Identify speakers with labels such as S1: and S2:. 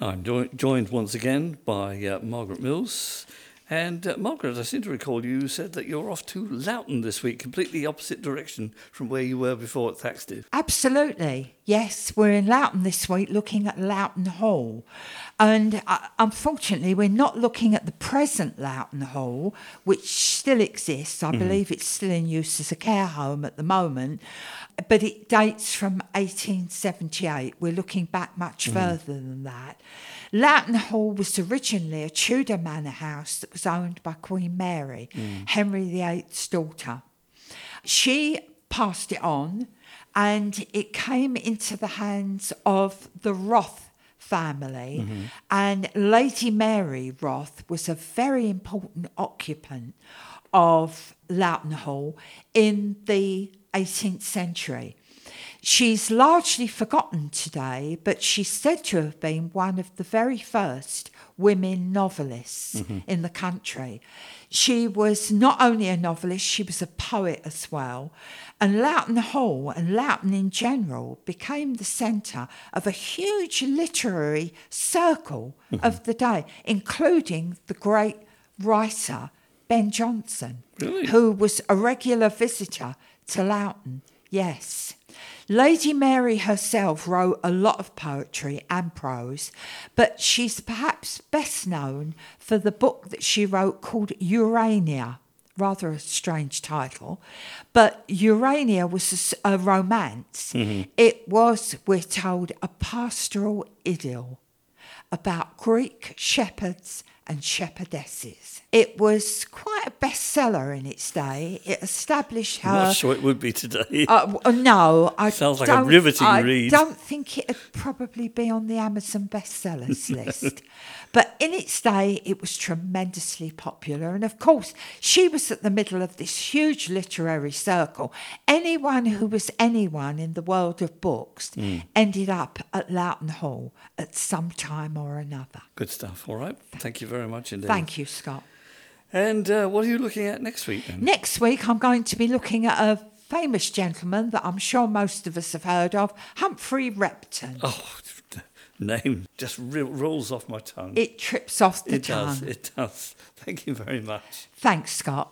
S1: I'm joined once again by Margaret Mills. And Margaret, I seem to recall you said that you're off to Loughton this week, completely opposite direction from where you were before at Thaxted.
S2: Absolutely. Yes, we're in Loughton this week looking at Loughton Hall. And unfortunately, we're not looking at the present Loughton Hall, which still exists. I believe it's still in use as a care home at the moment. But it dates from 1878. We're looking back much further than that. Loughton Hall was originally a Tudor manor house that was owned by Queen Mary, Henry VIII's daughter. She passed it on, and it came into the hands of the Roth family, and Lady Mary Roth was a very important occupant of Loughton Hall in the 18th century. She's largely forgotten today, but she's said to have been one of the very first women novelists in the country. She was not only a novelist, she was a poet as well. And Loughton Hall and Loughton in general became the centre of a huge literary circle of the day, including the great writer Ben Jonson, who was a regular visitor to Loughton. Yes. Lady Mary herself wrote a lot of poetry and prose, but she's perhaps best known for the book that she wrote called Urania. Rather a strange title, but Urania was a romance. It was, we're told, a pastoral idyll about Greek shepherds and shepherdesses. It was quite a bestseller in its day. It established her...
S1: I'm not sure it would be today.
S2: No, I
S1: Sounds like a riveting read.
S2: I don't think it'd probably be on the Amazon bestsellers list. But in its day, it was tremendously popular. And of course, she was at the middle of this huge literary circle. Anyone who was anyone in the world of books ended up at Loughton Hall at some time or another.
S1: Good stuff. All right. Thank you very much indeed.
S2: Thank you, Scott.
S1: And what are you looking at next week then?
S2: Next week, I'm going to be looking at a famous gentleman that I'm sure most of us have heard of, Humphrey Repton.
S1: Oh, name just rolls off my tongue.
S2: It trips off the tongue.
S1: It does. Thank you very much.
S2: Thanks, Scott.